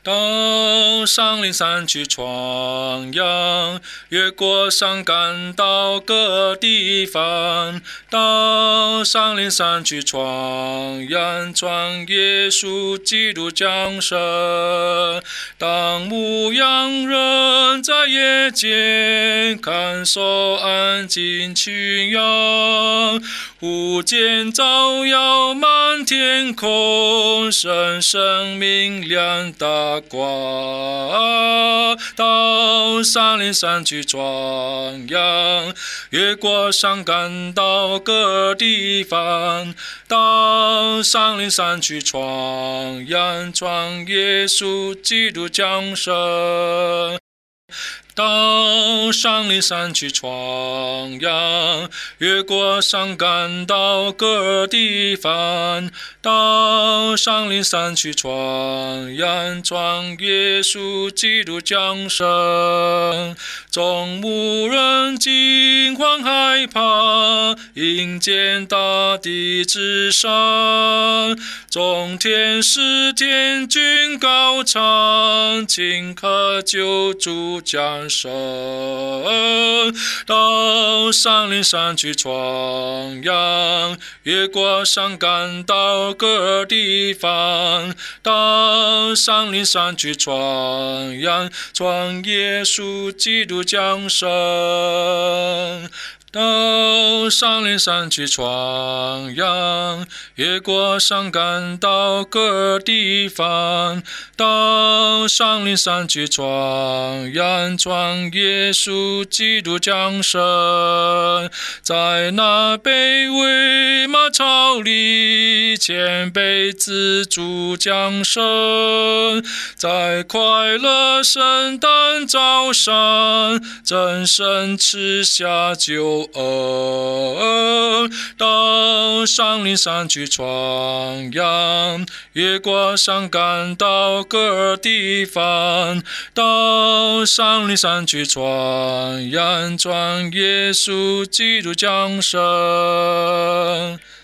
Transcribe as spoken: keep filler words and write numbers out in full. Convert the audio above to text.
到上林山去闯荡，越过山岗到各地方。到上林山去闯荡，传耶稣基督降生。当牧羊人在夜间看守安静群羊，忽见照耀满天空，深深明亮大光。到上林山去闯荡，越过山岗到各地方。到上林山去闯荡，传耶稣基督降生。到上林山去闯荡，越过山岗到各地方。到上林山去闯荡，传耶稣基督降生。众牧人惊慌害怕，迎见大地之上。众天使天君高唱，顷刻救主降生。到上林山去闯荡，越过山岗到各地方。到上林山去闯荡，传耶稣基督降生。到上林山去闯荡，越过山岗到各地方。到上林山去闯荡，传耶稣基督降生。在那卑微马槽里，谦卑自主降生。在快乐圣诞早上，真神赐下救恩。到上林山去闯荡，越过山岗到各地方。到上林山去闯荡，传耶稣基督降生。